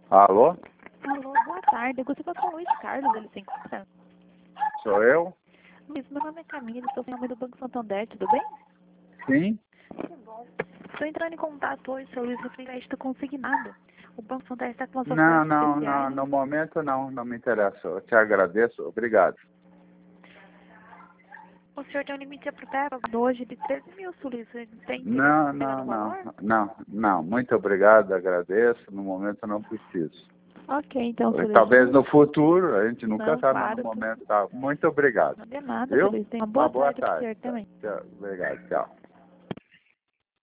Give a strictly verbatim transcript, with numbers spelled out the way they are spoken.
Alô? Alô, boa tarde. Eu gostaria de falar com o Luiz Carlos, ele se encontra? Sou eu? Luiz, meu nome é Camila, estou em nome do Banco Santander, tudo bem? Sim? Que bom. Estou entrando em contato hoje, seu Luiz, referente a crédito consignado. O Banco Santander está com as Não, ofertas não, não, especiais. no momento não, não me interessa. Eu te agradeço, obrigado. O senhor tem um limite apropriado hoje de treze mil, seu Luiz. Você tem interesse Não, em pegar não, no não, valor? não, não, muito obrigado, agradeço, no momento eu não preciso. Ok, então, seu Luiz. Talvez no futuro, a gente nunca Não, sabe, mas no claro. momento tá. Muito obrigado. Não é nada, seu Viu? Luiz. Tem uma Uma boa boa tarde para o tarde. senhor também. Tchau, obrigado, tchau.